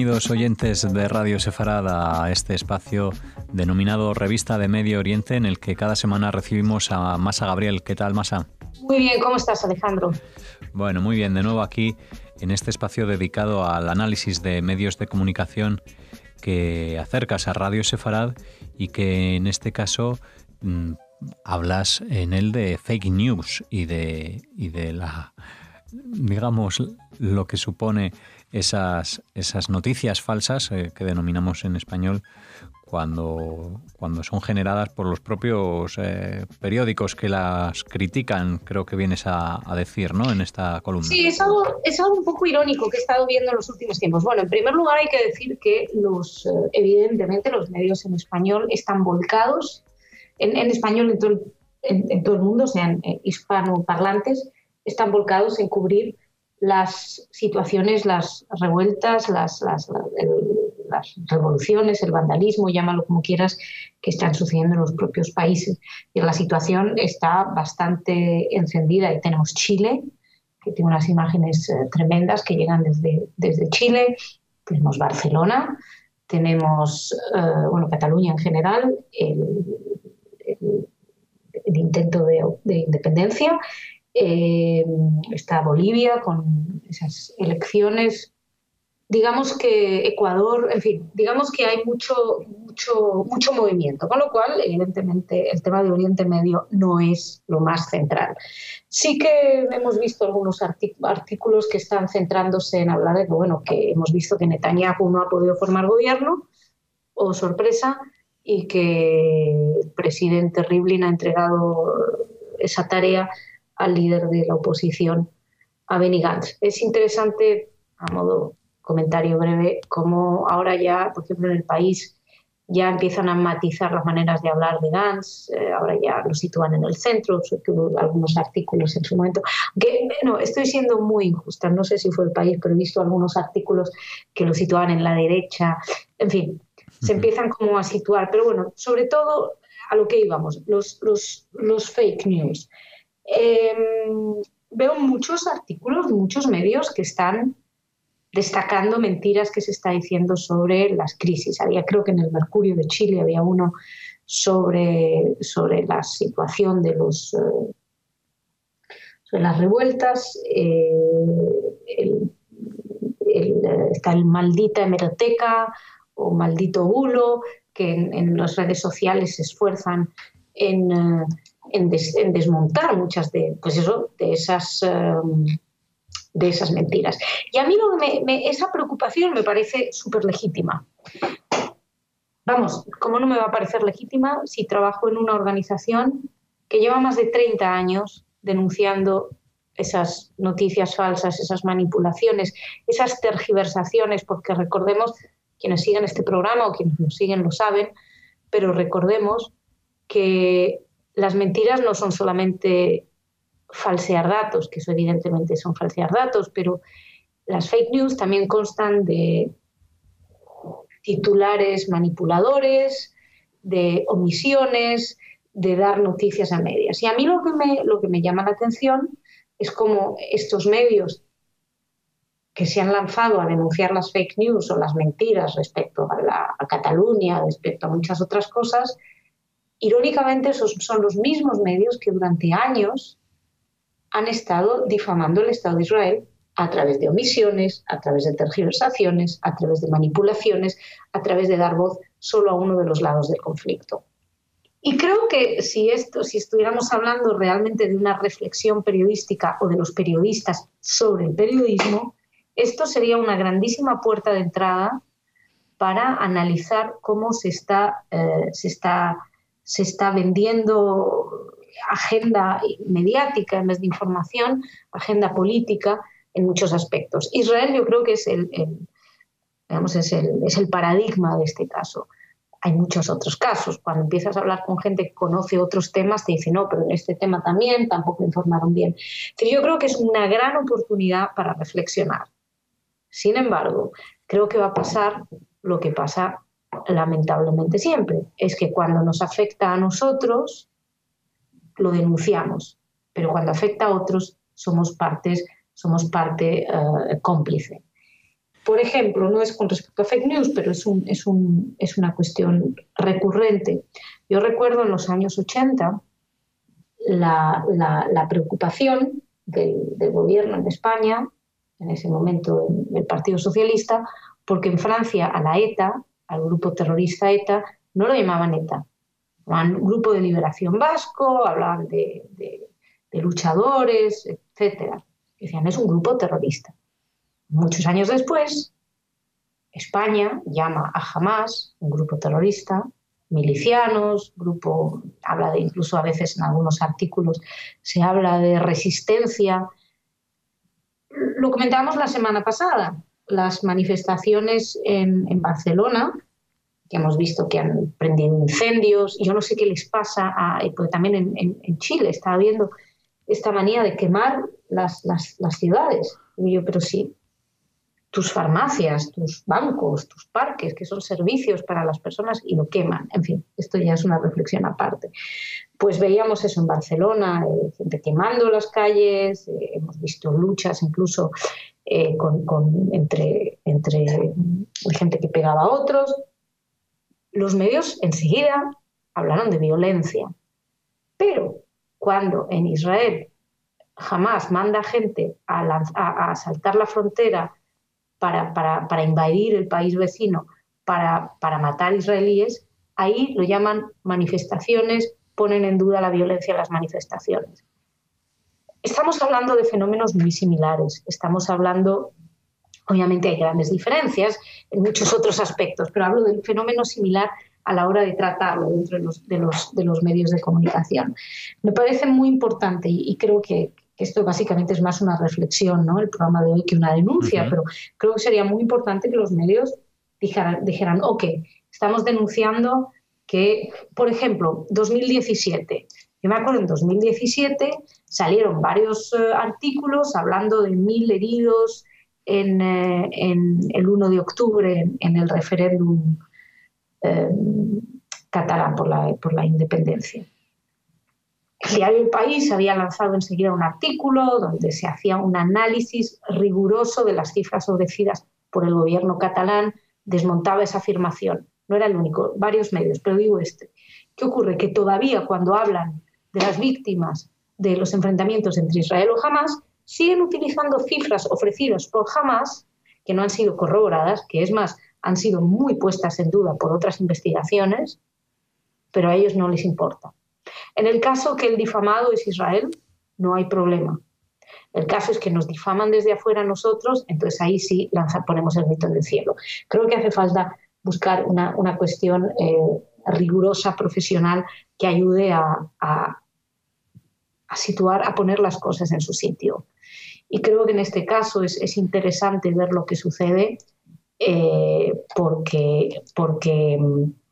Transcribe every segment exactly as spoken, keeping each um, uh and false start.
Bienvenidos oyentes de Radio Sefarad a este espacio denominado Revista de Medio Oriente, en el que cada semana recibimos a Masa Gabriel. ¿Qué tal, Masa? Muy bien, ¿cómo estás, Alejandro? Bueno, muy bien, de nuevo aquí en este espacio dedicado al análisis de medios de comunicación que acercas a Radio Sefarad y que en este caso mmm, hablas en él de fake news y de, y de la, digamos, lo que supone esas, esas noticias falsas eh, que denominamos en español cuando, cuando son generadas por los propios eh, periódicos que las critican, creo que vienes a, a decir, ¿no?, en esta columna. Sí, es algo, es algo un poco irónico que he estado viendo en los últimos tiempos. Bueno, en primer lugar hay que decir que los, eh, evidentemente los medios en español están volcados, en, en español en todo, en, en todo el mundo, sean eh, hispanoparlantes, están volcados en cubrir las situaciones, las revueltas, las, las, el, las revoluciones, el vandalismo, llámalo como quieras, que están sucediendo en los propios países. Y la situación está bastante encendida. Y tenemos Chile, que tiene unas imágenes eh, tremendas que llegan desde, desde Chile. Tenemos Barcelona, tenemos eh, bueno, Cataluña en general, el, el, el intento de, de independencia. Eh, está Bolivia con esas elecciones, digamos que Ecuador, en fin, digamos que hay mucho, mucho, mucho movimiento, con lo cual evidentemente el tema de Oriente Medio no es lo más central. Sí que hemos visto algunos artículos que están centrándose en hablar de que, bueno, que hemos visto que Netanyahu no ha podido formar gobierno, o sorpresa, y que el presidente Rivlin ha entregado esa tarea al líder de la oposición, a Benny Gantz. Es interesante, a modo comentario breve, cómo ahora ya, por ejemplo, en el país ya empiezan a matizar las maneras de hablar de Gantz, eh, ahora ya lo sitúan en el centro, tuvo algunos artículos en su momento. Que, no, estoy siendo muy injusta, no sé si fue el país, pero he visto algunos artículos que lo situaban en la derecha, en fin, se empiezan como a situar, pero bueno, sobre todo a lo que íbamos, los, los, los fake news. Eh, veo muchos artículos, muchos medios que están destacando mentiras que se está diciendo sobre las crisis. Había, creo que en el Mercurio de Chile había uno sobre, sobre la situación de los eh, sobre las revueltas. Eh, el, el, está el maldita hemeroteca o maldito bulo, que en, en las redes sociales se esfuerzan en eh, En, des, en desmontar muchas de, pues eso, de, esas, um, de esas mentiras. Y a mí lo que me, me, esa preocupación me parece súper legítima. Vamos, ¿cómo no me va a parecer legítima si trabajo en una organización que lleva más de treinta años denunciando esas noticias falsas, esas manipulaciones, esas tergiversaciones? Porque recordemos, quienes siguen este programa o quienes nos siguen lo saben, pero recordemos que las mentiras no son solamente falsear datos, que eso evidentemente son falsear datos, pero las fake news también constan de titulares manipuladores, de omisiones, de dar noticias a medias. Y a mí lo que me, lo que me llama la atención es cómo estos medios que se han lanzado a denunciar las fake news o las mentiras respecto a, la, a Cataluña, respecto a muchas otras cosas, irónicamente, esos son los mismos medios que durante años han estado difamando el Estado de Israel a través de omisiones, a través de tergiversaciones, a través de manipulaciones, a través de dar voz solo a uno de los lados del conflicto. Y creo que si, esto, si estuviéramos hablando realmente de una reflexión periodística o de los periodistas sobre el periodismo, esto sería una grandísima puerta de entrada para analizar cómo se está, eh, se está se está vendiendo agenda mediática en vez de información, agenda política en muchos aspectos. Israel yo creo que es el, el, digamos, es el, es el paradigma de este caso. Hay muchos otros casos. Cuando empiezas a hablar con gente que conoce otros temas, te dicen, no, pero en este tema también, tampoco informaron bien. Pero yo creo que es una gran oportunidad para reflexionar. Sin embargo, creo que va a pasar lo que pasa lamentablemente siempre, es que cuando nos afecta a nosotros lo denunciamos, pero cuando afecta a otros somos partes, somos parte uh, cómplice. Por ejemplo, no es con respecto a fake news, pero es, un, es, un, es una cuestión recurrente. Yo recuerdo en los años ochenta la, la, la preocupación del, del gobierno en España, en ese momento del Partido Socialista, porque en Francia a la ETA, al grupo terrorista ETA, no lo llamaban ETA, llamaban Grupo de Liberación Vasco, hablaban de, de, de luchadores, etcétera. Decían, es un grupo terrorista. Muchos años después, España llama a Hamás un grupo terrorista, milicianos, grupo, habla de, incluso a veces en algunos artículos se habla de resistencia. Lo comentábamos la semana pasada, las manifestaciones en, en Barcelona, que hemos visto que han prendido incendios, yo no sé qué les pasa, a, porque también en, en, en Chile estaba viendo esta manía de quemar las, las, las ciudades. Y yo, pero sí, tus farmacias, tus bancos, tus parques, que son servicios para las personas, y lo queman. En fin, esto ya es una reflexión aparte. Pues veíamos eso en Barcelona, eh, gente quemando las calles, eh, hemos visto luchas incluso eh, con, con, entre, entre gente que pegaba a otros. Los medios enseguida hablaron de violencia, pero cuando en Israel Hamás manda gente a, lanz- a, a saltar la frontera para, para, para invadir el país vecino, para, para matar israelíes, ahí lo llaman manifestaciones, ponen en duda la violencia de las manifestaciones. Estamos hablando de fenómenos muy similares, estamos hablando, obviamente hay grandes diferencias en muchos otros aspectos, pero hablo de un fenómeno similar a la hora de tratarlo dentro de los, de los, de los medios de comunicación. Me parece muy importante y, y creo que esto básicamente es más una reflexión, ¿no?, el programa de hoy, que una denuncia, uh-huh. Pero creo que sería muy importante que los medios dijeran, dijeran, ok, estamos denunciando que, por ejemplo, dos mil diecisiete, yo me acuerdo en dos mil diecisiete salieron varios uh, artículos hablando de mil heridos en, eh, en el uno de octubre en, en el referéndum eh, catalán por la, por la independencia. El diario El País había lanzado enseguida un artículo donde se hacía un análisis riguroso de las cifras ofrecidas por el gobierno catalán, desmontaba esa afirmación. No era el único, varios medios, pero digo este. ¿Qué ocurre? Que todavía cuando hablan de las víctimas de los enfrentamientos entre Israel o Hamás, siguen utilizando cifras ofrecidas por Hamás que no han sido corroboradas, que es más, han sido muy puestas en duda por otras investigaciones, pero a ellos no les importa. En el caso que el difamado es Israel, no hay problema. El caso es que nos difaman desde afuera nosotros, entonces ahí sí lanza, ponemos el grito en el cielo. Creo que hace falta buscar una, una cuestión eh, rigurosa, profesional, que ayude a, a, a situar, a poner las cosas en su sitio. Y creo que en este caso es, es interesante ver lo que sucede eh, porque, porque,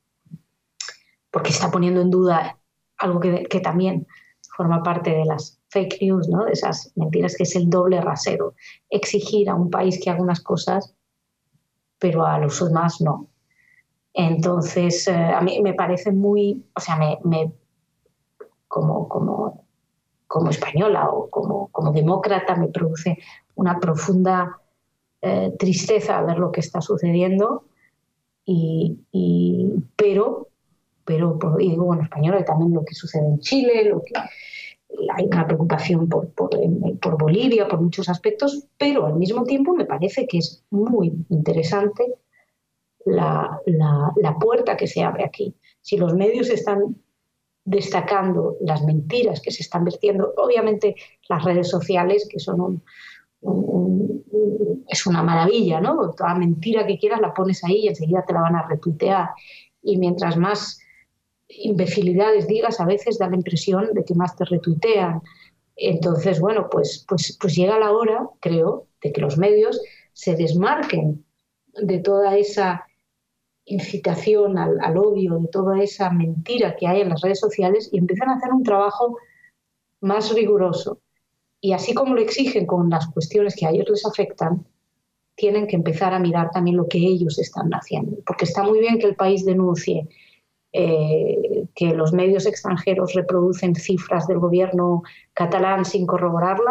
porque está poniendo en duda algo que, que también forma parte de las fake news, ¿no?, de esas mentiras, que es el doble rasero. Exigir a un país que haga unas cosas, pero a los demás no. Entonces, eh, a mí me parece muy, o sea, me, me, como, como, como española o como, como demócrata me produce una profunda eh, tristeza ver lo que está sucediendo, y, y, pero, pero y digo, bueno, española, y también lo que sucede en Chile, lo que, hay una preocupación por, por, por Bolivia, por muchos aspectos, pero al mismo tiempo me parece que es muy interesante la, la, la puerta que se abre aquí. Si los medios están destacando las mentiras que se están vertiendo, obviamente las redes sociales, que son un, un, un, es una maravilla, ¿no? Toda mentira que quieras la pones ahí y enseguida te la van a retuitear. Y mientras más imbecilidades digas, a veces da la impresión de que más te retuitean. Entonces, bueno, pues, pues, pues llega la hora, creo, de que los medios se desmarquen de toda esa incitación al, al odio, de toda esa mentira que hay en las redes sociales, y empiezan a hacer un trabajo más riguroso. Y así como lo exigen con las cuestiones que a ellos les afectan, tienen que empezar a mirar también lo que ellos están haciendo. Porque está muy bien que el país denuncie eh, que los medios extranjeros reproducen cifras del gobierno catalán sin corroborarlas,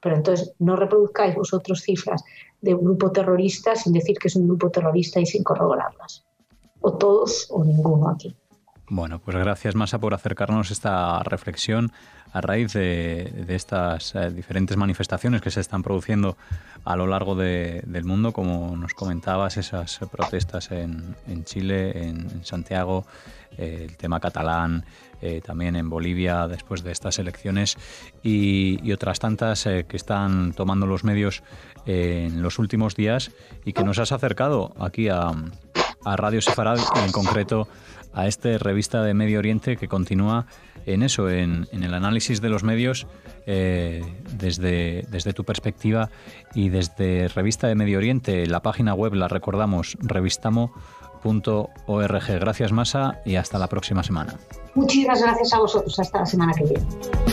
Pero entonces no reproduzcáis vosotros cifras de un grupo terrorista sin decir que es un grupo terrorista y sin corroborarlas. O todos o ninguno aquí. Bueno, pues gracias, Masa, por acercarnos esta reflexión a raíz de, de estas eh, diferentes manifestaciones que se están produciendo a lo largo de, del mundo, como nos comentabas, esas protestas en, en Chile, en, en Santiago, eh, el tema catalán, eh, también en Bolivia después de estas elecciones y, y otras tantas eh, que están tomando los medios eh, en los últimos días y que nos has acercado aquí a, a Radio Sefarad y en concreto a esta revista de Medio Oriente que continúa en eso, en, en el análisis de los medios eh, desde, desde tu perspectiva y desde Revista de Medio Oriente. La página web la recordamos, revistamo punto org. Gracias, Masa, y hasta la próxima semana. Muchísimas gracias a vosotros. Hasta la semana que viene.